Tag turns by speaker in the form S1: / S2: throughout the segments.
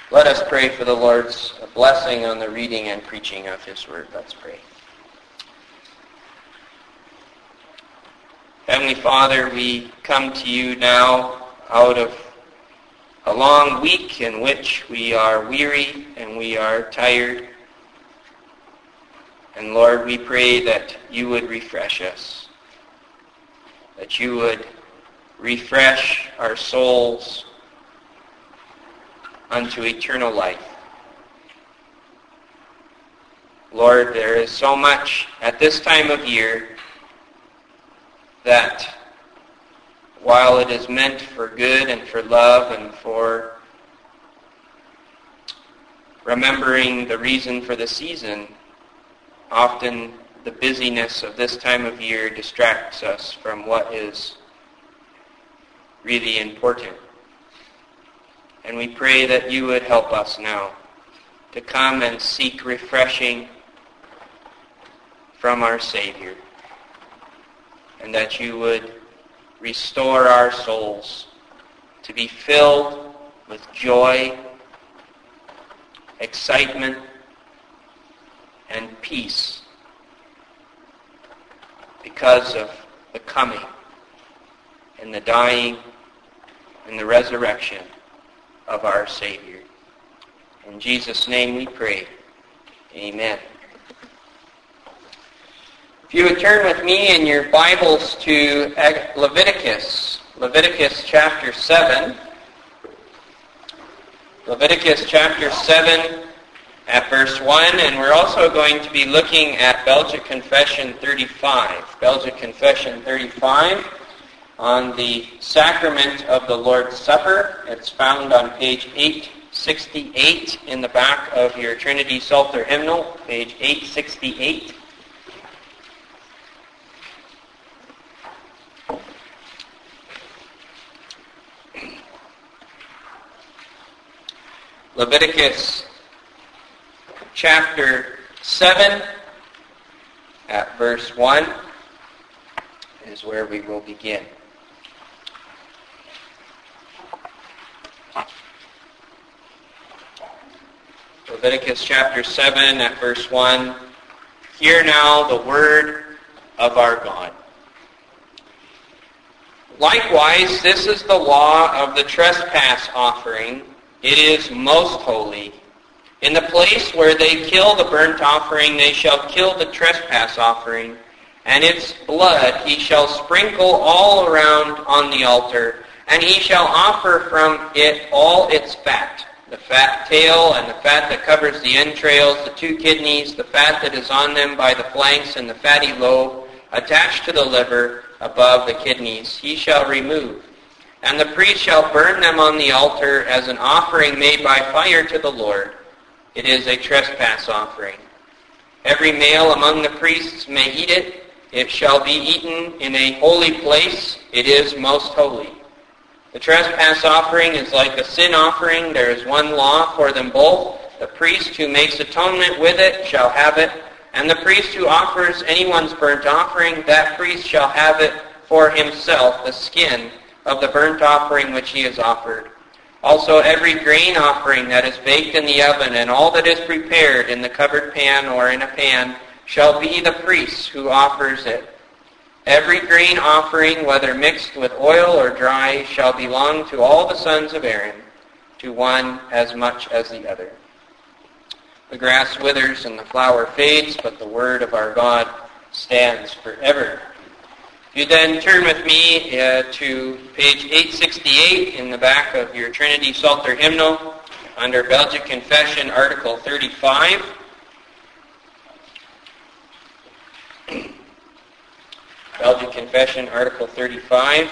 S1: Let us pray for the Lord's blessing on the reading and preaching of His Word. Let's pray. Heavenly Father, we come to you now out of a long week in which we are weary and we are tired. And Lord, we pray that you would refresh us, that you would refresh our souls unto eternal life. Lord, there is so much at this time of year that while it is meant for good and for love and for remembering the reason for the season, often the busyness of this time of year distracts us from what is really important. And we pray that you would help us now to come and seek refreshing from our Savior, and that you would restore our souls to be filled with joy, excitement, and peace because of the coming and the dying and the resurrection of our Savior. In Jesus' name we pray. Amen. If you would turn with me in your Bibles to Leviticus chapter 7. Leviticus chapter 7 at verse 1, and we're also going to be looking at Belgic Confession 35. Belgic Confession 35 on the sacrament of the Lord's Supper. It's found on page 868 in the back of your Trinity Psalter hymnal, page 868. Leviticus chapter 7 at verse 1 is where we will begin. Leviticus chapter 7 at verse 1. Hear now the word of our God. Likewise, this is the law of the trespass offering. It is most holy. In the place where they kill the burnt offering, they shall kill the trespass offering, and its blood he shall sprinkle all around on the altar, and he shall offer from it all its fat, the fat tail and the fat that covers the entrails, the 2 kidneys, the fat that is on them by the flanks, and the fatty lobe attached to the liver above the kidneys, he shall remove. And the priest shall burn them on the altar as an offering made by fire to the Lord. It is a trespass offering. Every male among the priests may eat it. It shall be eaten in a holy place. It is most holy. The trespass offering is like a sin offering. There is one law for them both. The priest who makes atonement with it shall have it, and the priest who offers anyone's burnt offering, that priest shall have it for himself, the skin of the burnt offering which he has offered. Also every grain offering that is baked in the oven, and all that is prepared in the covered pan or in a pan, shall be the priest's who offers it. Every grain offering, whether mixed with oil or dry, shall belong to all the sons of Aaron, to one as much as the other. The grass withers and the flower fades, but the word of our God stands forever. You then turn with me to page 868 in the back of your Trinity Psalter hymnal under Belgic Confession, Article 35. Belgic Confession, Article 35.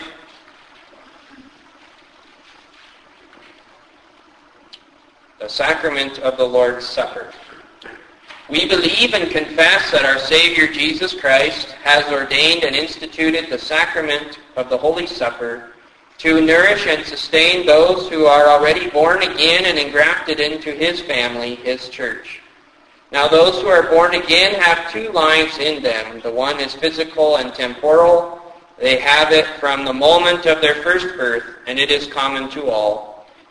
S1: The Sacrament of the Lord's Supper. We believe and confess that our Savior Jesus Christ has ordained and instituted the sacrament of the Holy Supper to nourish and sustain those who are already born again and engrafted into His family, His church. Now those who are born again have 2 lives in them. The one is physical and temporal. They have it from the moment of their first birth, and it is common to all.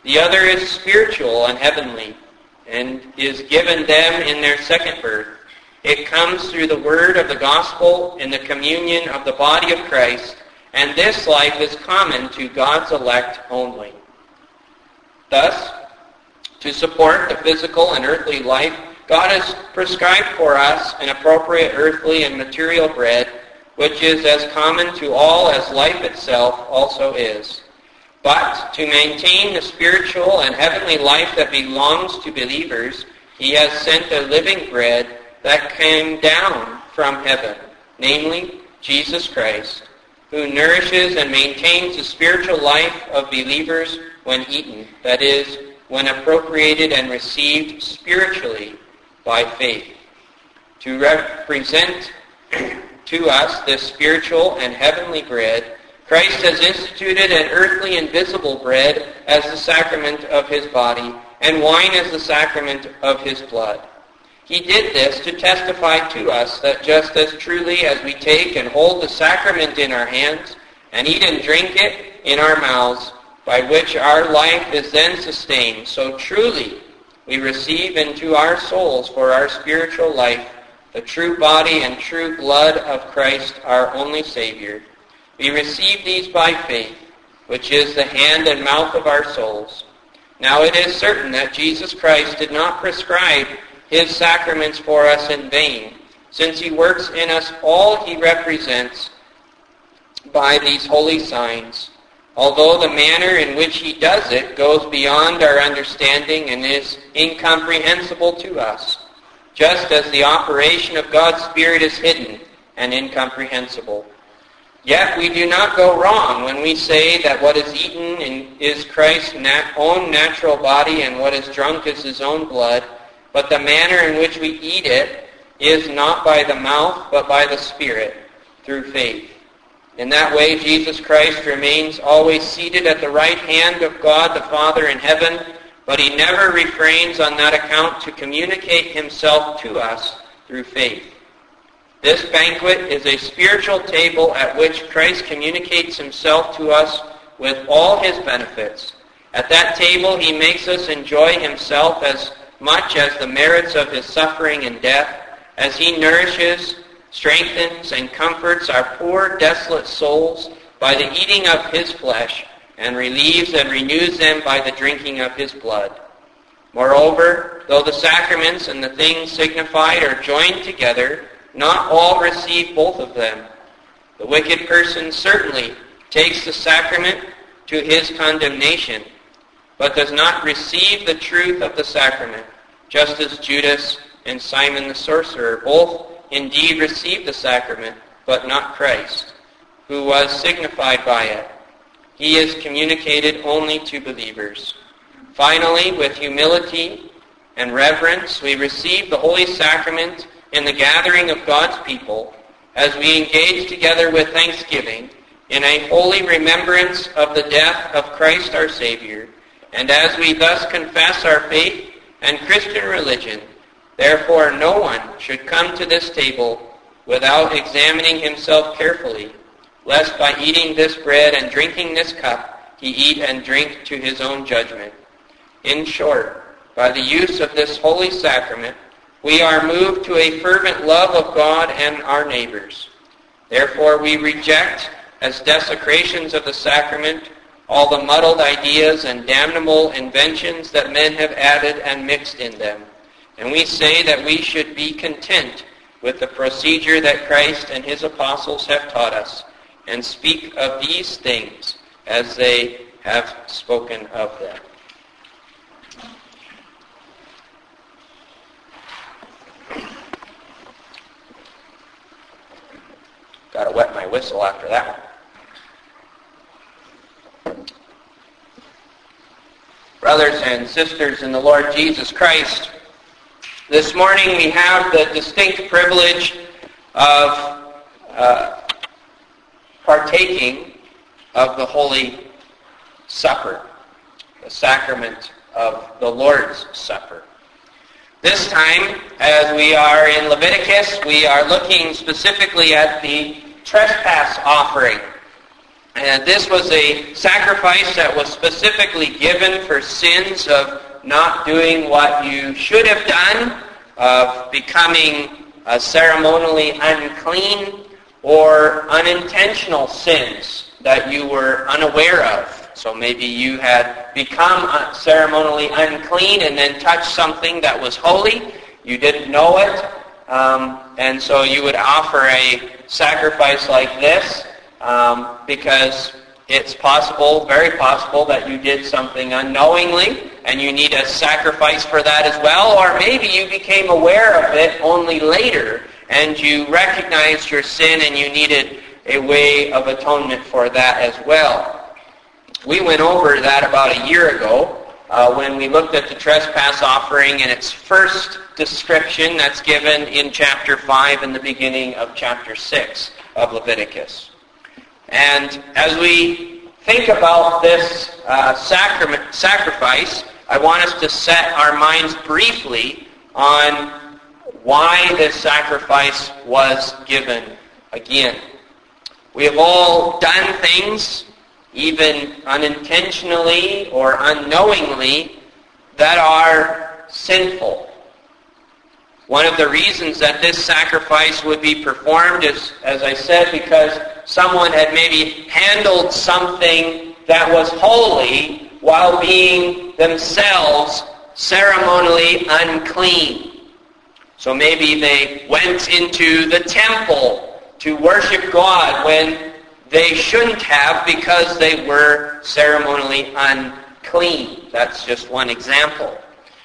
S1: The other is spiritual and heavenly, and is given them in their second birth. It comes through the word of the gospel in the communion of the body of Christ, and this life is common to God's elect only. Thus, to support the physical and earthly life, God has prescribed for us an appropriate earthly and material bread, which is as common to all as life itself also is. But to maintain the spiritual and heavenly life that belongs to believers, he has sent a living bread that came down from heaven, namely Jesus Christ, who nourishes and maintains the spiritual life of believers when eaten, that is, when appropriated and received spiritually by faith. To represent to us this spiritual and heavenly bread, Christ has instituted an earthly and visible bread as the sacrament of his body, and wine as the sacrament of his blood. He did this to testify to us that just as truly as we take and hold the sacrament in our hands, and eat and drink it in our mouths, by which our life is then sustained, so truly we receive into our souls for our spiritual life the true body and true blood of Christ, our only Savior. We receive these by faith, which is the hand and mouth of our souls. Now it is certain that Jesus Christ did not prescribe his sacraments for us in vain, since he works in us all he represents by these holy signs, although the manner in which he does it goes beyond our understanding and is incomprehensible to us, just as the operation of God's Spirit is hidden and incomprehensible. Yet we do not go wrong when we say that what is eaten is Christ's own natural body and what is drunk is his own blood, but the manner in which we eat it is not by the mouth but by the Spirit, through faith. In that way, Jesus Christ remains always seated at the right hand of God the Father in heaven, but he never refrains on that account to communicate himself to us through faith. This banquet is a spiritual table at which Christ communicates himself to us with all his benefits. At that table, he makes us enjoy himself as much as the merits of his suffering and death, as he nourishes, strengthens, and comforts our poor, desolate souls by the eating of his flesh, and relieves and renews them by the drinking of his blood. Moreover, though the sacraments and the things signified are joined together, not all receive both of them. The wicked person certainly takes the sacrament to his condemnation, but does not receive the truth of the sacrament, just as Judas and Simon the sorcerer both indeed received the sacrament, but not Christ, who was signified by it. He is communicated only to believers. Finally, with humility and reverence, we receive the Holy Sacrament in the gathering of God's people, as we engage together with thanksgiving in a holy remembrance of the death of Christ our Savior, and as we thus confess our faith and Christian religion. Therefore no one should come to this table without examining himself carefully, lest by eating this bread and drinking this cup he eat and drink to his own judgment. In short, by the use of this holy sacrament, we are moved to a fervent love of God and our neighbors. Therefore we reject, as desecrations of the sacrament, all the muddled ideas and damnable inventions that men have added and mixed in them. And we say that we should be content with the procedure that Christ and his apostles have taught us, and speak of these things as they have spoken of them. Got to wet my whistle after that one. Brothers and sisters in the Lord Jesus Christ, this morning we have the distinct privilege of partaking of the Holy Supper, the sacrament of the Lord's Supper. This time, as we are in Leviticus, we are looking specifically at the trespass offering. And this was a sacrifice that was specifically given for sins of not doing what you should have done, of becoming ceremonially unclean, or unintentional sins that you were unaware of. So maybe you had become ceremonially unclean and then touched something that was holy. You didn't know it. And so you would offer a sacrifice like this because it's possible, very possible, that you did something unknowingly and you need a sacrifice for that as well. Or maybe you became aware of it only later and you recognized your sin and you needed a way of atonement for that as well. We went over that about a year ago when we looked at the trespass offering and its first description that's given in chapter 5 and the beginning of chapter 6 of Leviticus. And as we think about this sacrifice, I want us to set our minds briefly on why this sacrifice was given again. We have all done things, even unintentionally or unknowingly, that are sinful. One of the reasons that this sacrifice would be performed is, as I said, because someone had maybe handled something that was holy while being themselves ceremonially unclean. So maybe they went into the temple to worship God when they shouldn't have because they were ceremonially unclean. That's just one example.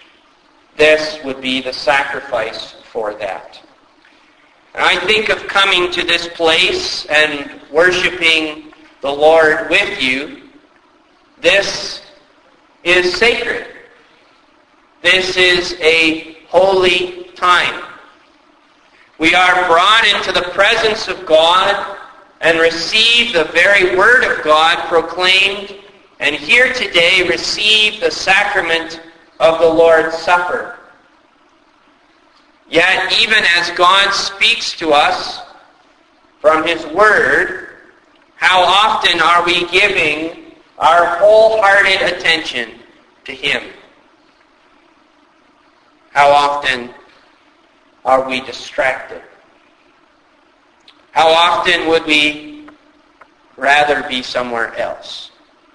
S1: This would be the sacrifice for that. And I think of coming to this place and worshiping the Lord with you. This is sacred. This is a holy time. We are brought into the presence of God and receive the very Word of God proclaimed, and here today receive the sacrament of the Lord's Supper. Yet, even as God speaks to us from His Word, how often are we giving our wholehearted attention to Him? How often are we distracted? How often would we rather be somewhere else?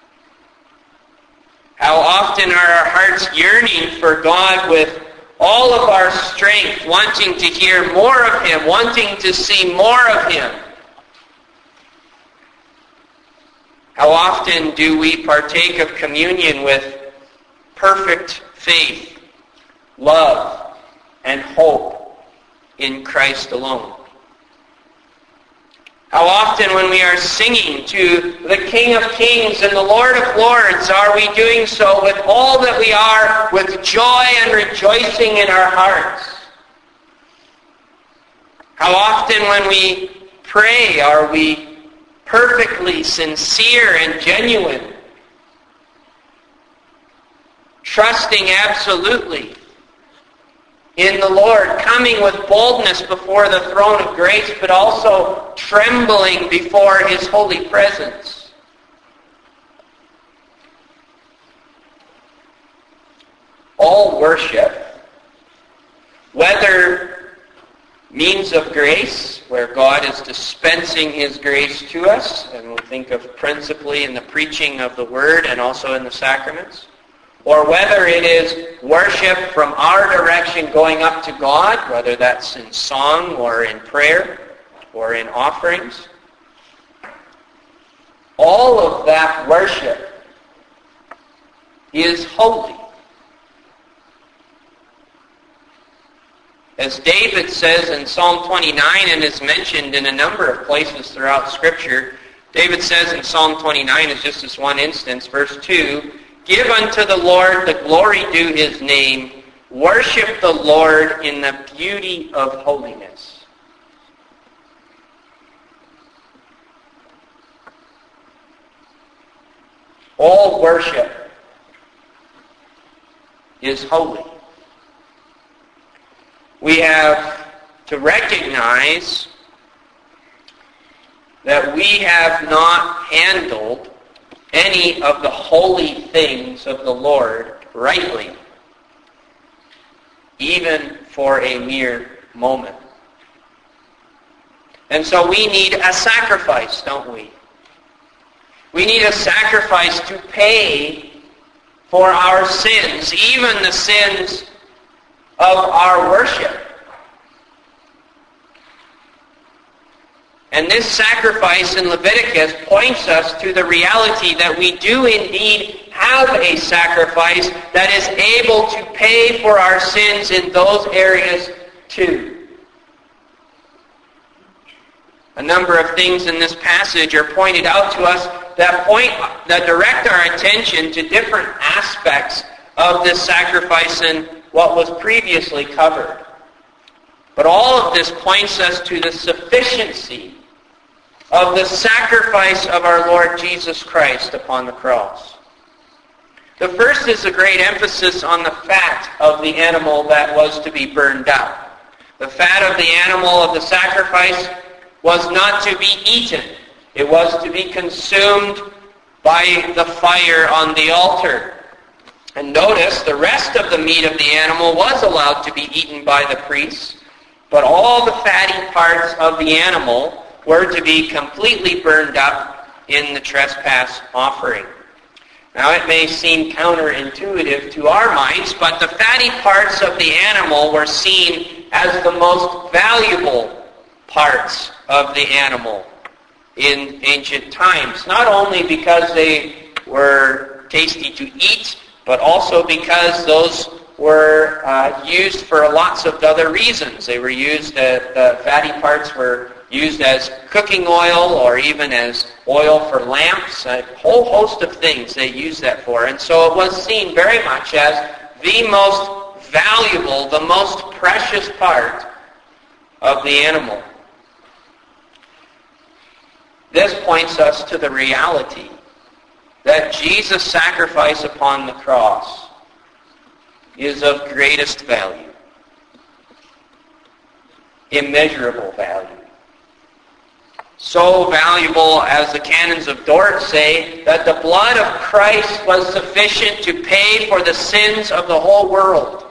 S1: How often are our hearts yearning for God with all of our strength, wanting to hear more of Him, wanting to see more of Him? How often do we partake of communion with perfect faith, love, and hope in Christ alone? How often when we are singing to the King of Kings and the Lord of Lords are we doing so with all that we are, with joy and rejoicing in our hearts? How often when we pray are we perfectly sincere and genuine, trusting absolutely in the Lord, coming with boldness before the throne of grace, but also trembling before His holy presence? All worship, whether means of grace, where God is dispensing His grace to us, and we'll think of principally in the preaching of the Word and also in the sacraments, or whether it is worship from our direction going up to God, whether that's in song or in prayer or in offerings, all of that worship is holy. As David says in Psalm 29 and is mentioned in a number of places throughout Scripture, David says in Psalm 29, is just this one instance, verse 2, "Give unto the Lord the glory due His name. Worship the Lord in the beauty of holiness." All worship is holy. We have to recognize that we have not handled any of the holy things of the Lord rightly, even for a mere moment. And so we need a sacrifice, don't we? We need a sacrifice to pay for our sins, even the sins of our worship. And this sacrifice in Leviticus points us to the reality that we do indeed have a sacrifice that is able to pay for our sins in those areas too. A number of things in this passage are pointed out to us that direct our attention to different aspects of this sacrifice and what was previously covered. But all of this points us to the sufficiency of the sacrifice of our Lord Jesus Christ upon the cross. The first is a great emphasis on the fat of the animal that was to be burned up. The fat of the animal of the sacrifice was not to be eaten. It was to be consumed by the fire on the altar. And notice, the rest of the meat of the animal was allowed to be eaten by the priests, but all the fatty parts of the animal were to be completely burned up in the trespass offering. Now it may seem counterintuitive to our minds, but the fatty parts of the animal were seen as the most valuable parts of the animal in ancient times. Not only because they were tasty to eat, but also because those were used for lots of other reasons. They were used, the fatty parts were used as cooking oil or even as oil for lamps, a whole host of things they used that for. And so it was seen very much as the most valuable, the most precious part of the animal. This points us to the reality that Jesus' sacrifice upon the cross is of greatest value, immeasurable value. So valuable, as the canons of Dort say, that the blood of Christ was sufficient to pay for the sins of the whole world.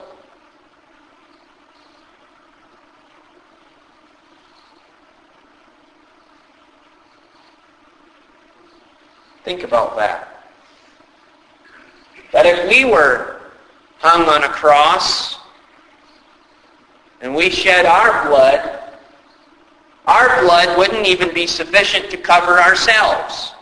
S1: Think about that. That if we were hung on a cross and we shed our blood wouldn't even be sufficient to cover ourselves.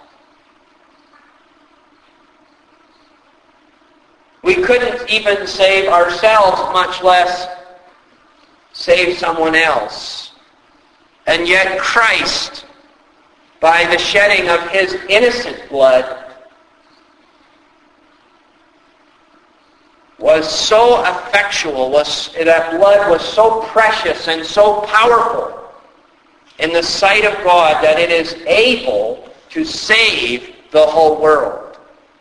S1: We couldn't even save ourselves, much less save someone else. And yet Christ, by the shedding of his innocent blood, was so effectual, that blood was so precious and so powerful in the sight of God that it is able to save the whole world.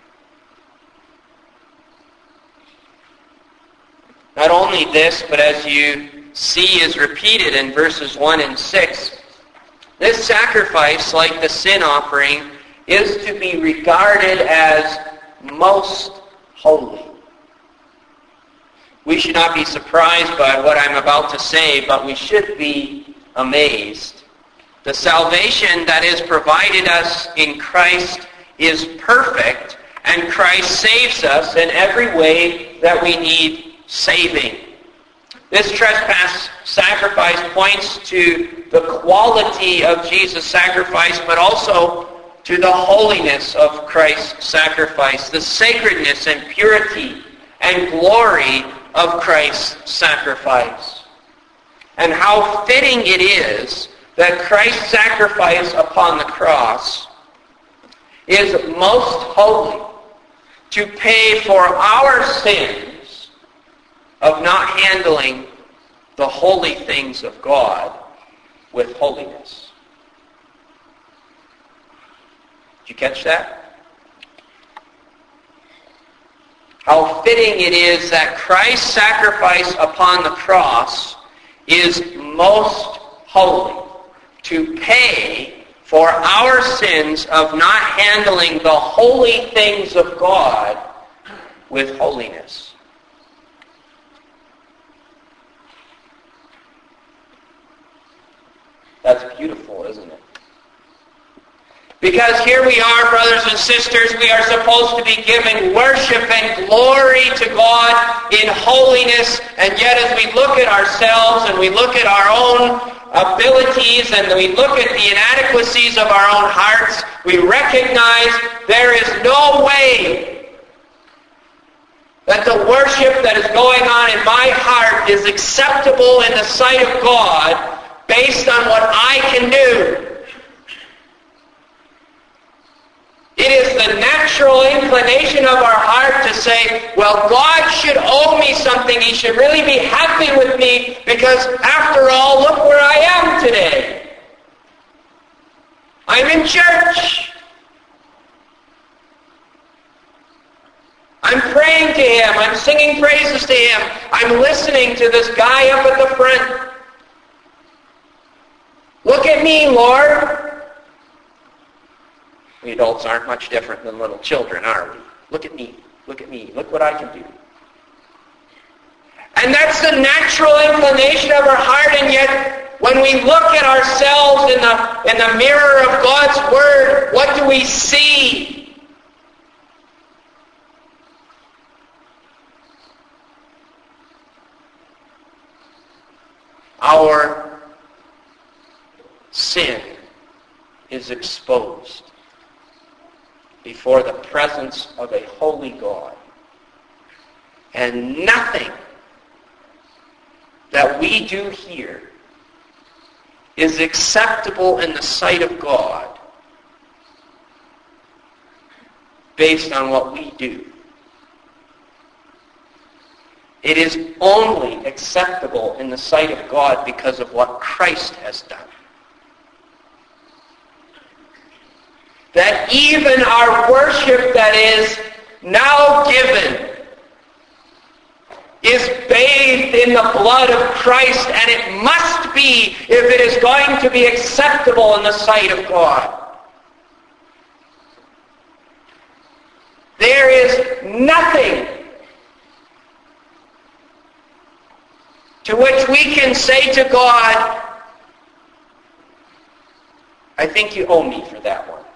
S1: Not only this, but as you see is repeated in verses 1 and 6, this sacrifice, like the sin offering, is to be regarded as most holy. We should not be surprised by what I'm about to say, but we should be amazed. The salvation that is provided us in Christ is perfect, and Christ saves us in every way that we need saving. This trespass sacrifice points to the quality of Jesus' sacrifice, but also to the holiness of Christ's sacrifice, the sacredness and purity and glory of Christ's sacrifice. And how fitting it is that Christ's sacrifice upon the cross is most holy to pay for our sins of not handling the holy things of God with holiness. Did you catch that? How fitting it is that Christ's sacrifice upon the cross is most holy to pay for our sins of not handling the holy things of God with holiness. That's beautiful, isn't it? Because here we are, brothers and sisters, we are supposed to be giving worship and glory to God in holiness, and yet as we look at ourselves and we look at our own abilities and we look at the inadequacies of our own hearts, we recognize there is no way that the worship that is going on in my heart is acceptable in the sight of God based on what I can do. It is the natural inclination of our heart to say, well, God should owe me something. He should really be happy with me because, after all, look where I am today. I'm in church. I'm praying to Him. I'm singing praises to Him. I'm listening to this guy up at the front. Look at me, Lord. We adults aren't much different than little children, are we? Look at me. Look at me. Look what I can do. And that's the natural inclination of our heart, and yet when we look at ourselves in the mirror of God's Word, what do we see? Our sin is exposed before the presence of a holy God. And nothing that we do here is acceptable in the sight of God based on what we do. It is only acceptable in the sight of God because of what Christ has done. That even our worship that is now given is bathed in the blood of Christ, and it must be if it is going to be acceptable in the sight of God. There is nothing to which we can say to God, I think you owe me for that one.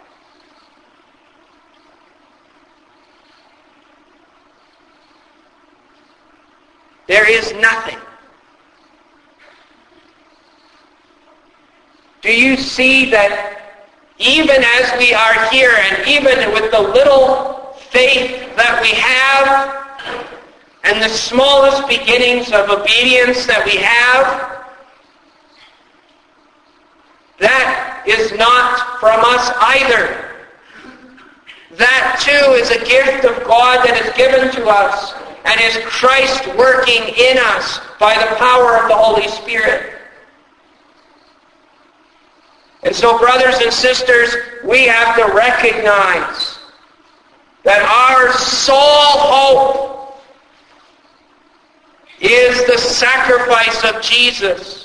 S1: There is nothing. Do you see that even as we are here, and even with the little faith that we have, and the smallest beginnings of obedience that we have, that is not from us either. That too is a gift of God that is given to us, and is Christ working in us by the power of the Holy Spirit. And so, brothers and sisters, we have to recognize that our sole hope is the sacrifice of Jesus.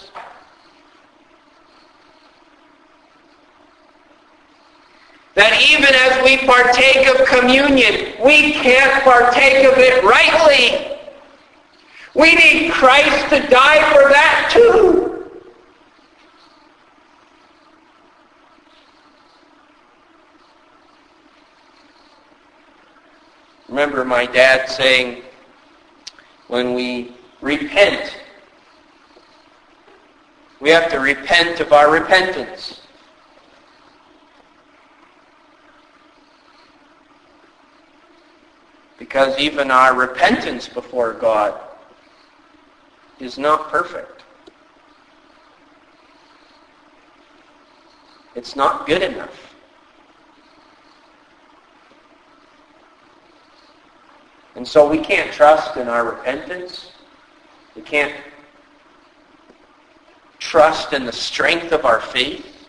S1: That even as we partake of communion, we can't partake of it rightly. We need Christ to die for that too. Remember my dad saying, when we repent, we have to repent of our repentance. Because even our repentance before God is not perfect. It's not good enough. And so we can't trust in our repentance. We can't trust in the strength of our faith.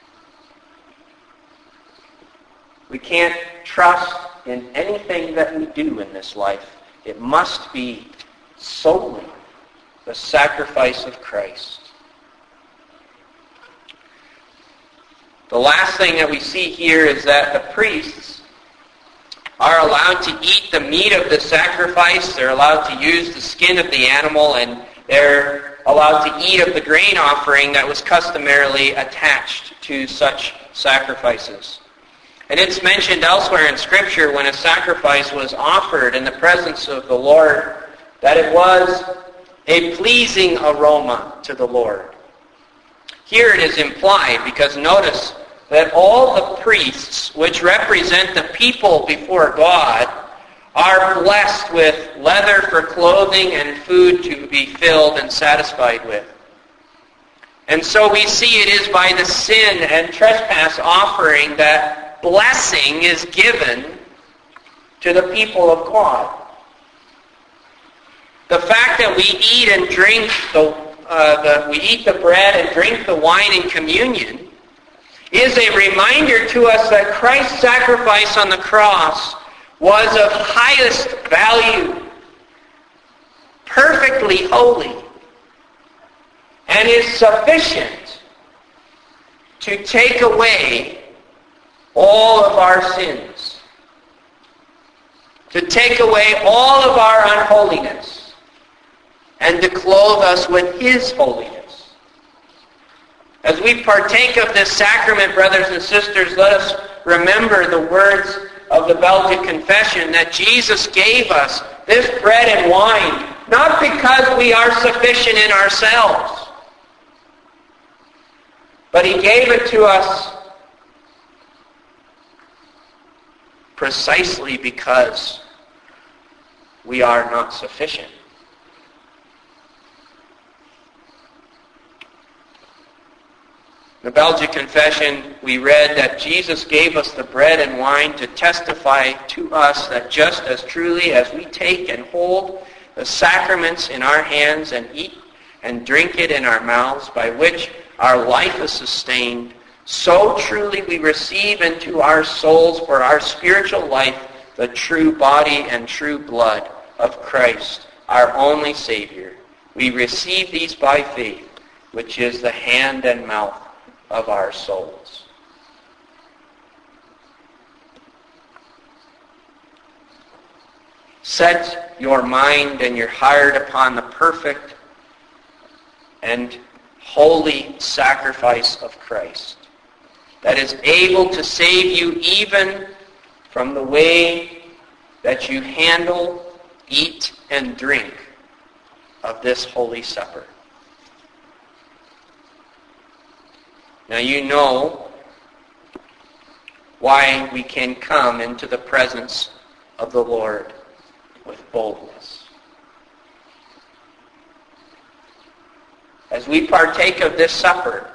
S1: We can't trust in anything that we do in this life. It must be solely the sacrifice of Christ. The last thing that we see here is that the priests are allowed to eat the meat of the sacrifice. They're allowed to use the skin of the animal, and they're allowed to eat of the grain offering that was customarily attached to such sacrifices. And it's mentioned elsewhere in Scripture when a sacrifice was offered in the presence of the Lord that it was a pleasing aroma to the Lord. Here it is implied, because notice that all the priests, which represent the people before God, are blessed with leather for clothing and food to be filled and satisfied with. And so we see it is by the sin and trespass offering that blessing is given to the people of God. The fact that we eat and drink we eat the bread and drink the wine in communion is a reminder to us that Christ's sacrifice on the cross was of highest value, perfectly holy, and is sufficient to take away all of our sins, to take away all of our unholiness, and to clothe us with His holiness. As we partake of this sacrament, brothers and sisters, let us remember the words of the Belgic Confession that Jesus gave us this bread and wine, not because we are sufficient in ourselves, but He gave it to us precisely because we are not sufficient. In the Belgic Confession, we read that Jesus gave us the bread and wine to testify to us that just as truly as we take and hold the sacraments in our hands and eat and drink it in our mouths, by which our life is sustained, so truly we receive into our souls for our spiritual life the true body and true blood of Christ, our only Savior. We receive these by faith, which is the hand and mouth of our souls. Set your mind and your heart upon the perfect and holy sacrifice of Christ that is able to save you even from the way that you handle, eat, and drink of this Holy Supper. Now you know why we can come into the presence of the Lord with boldness. As we partake of this supper,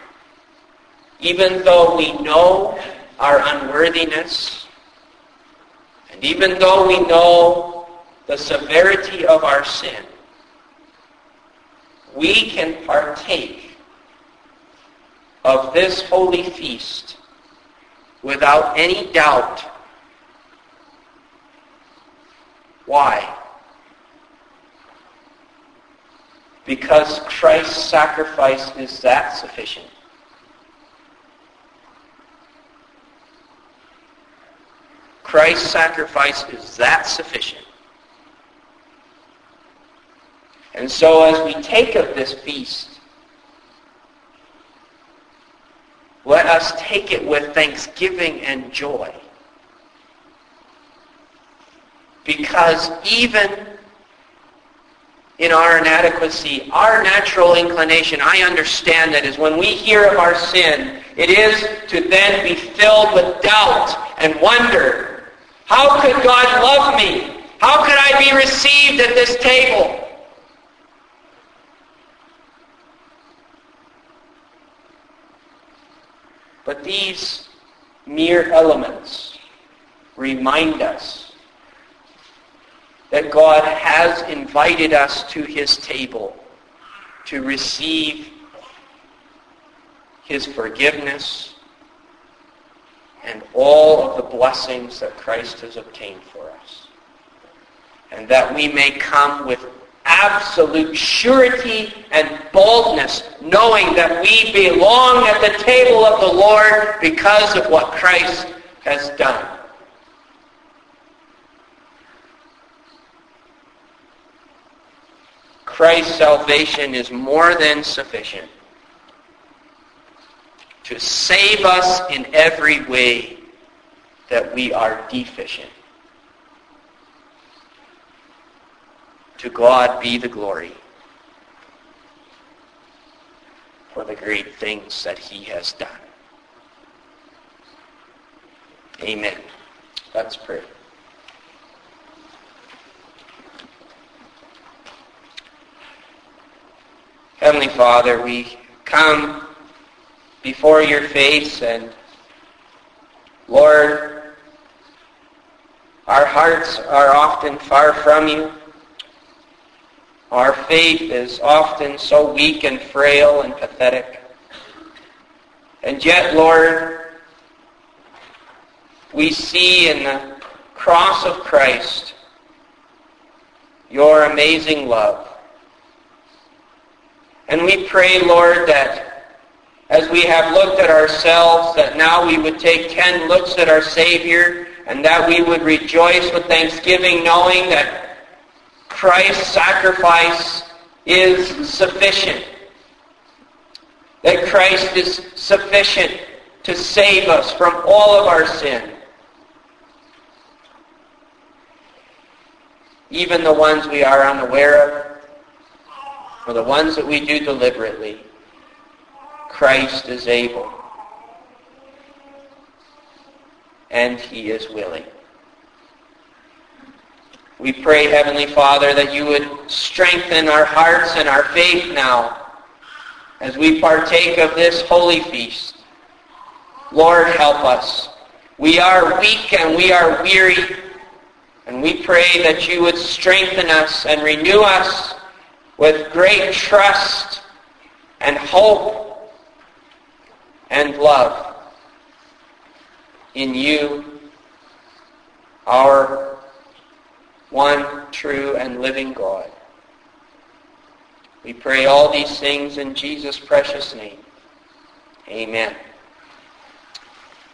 S1: even though we know our unworthiness, and even though we know the severity of our sin, we can partake of this holy feast without any doubt. Why? Because Christ's sacrifice is that sufficient. Christ's sacrifice is that sufficient. And so as we take of this feast, let us take it with thanksgiving and joy. Because even in our inadequacy, our natural inclination, I understand that, is when we hear of our sin, it is to then be filled with doubt and wonder. How could God love me? How could I be received at this table? But these mere elements remind us that God has invited us to His table to receive His forgiveness and all of the blessings that Christ has obtained for us. And that we may come with absolute surety and boldness, knowing that we belong at the table of the Lord because of what Christ has done. Christ's salvation is more than sufficient to save us in every way that we are deficient. To God be the glory for the great things that he has done. Amen. Let's pray. Heavenly Father, we come before your face, and Lord, our hearts are often far from you. Our faith is often so weak and frail and pathetic. And yet, Lord, we see in the cross of Christ your amazing love. And we pray, Lord, that as we have looked at ourselves, that now we would take 10 looks at our Savior, and that we would rejoice with thanksgiving, knowing that Christ's sacrifice is sufficient. That Christ is sufficient to save us from all of our sin. Even the ones we are unaware of, or the ones that we do deliberately, Christ is able. And he is willing. We pray, Heavenly Father, that you would strengthen our hearts and our faith now as we partake of this holy feast. Lord, help us. We are weak and we are weary, and we pray that you would strengthen us and renew us with great trust and hope and love in you, our one true and living God. We pray all these things in Jesus' precious name. Amen.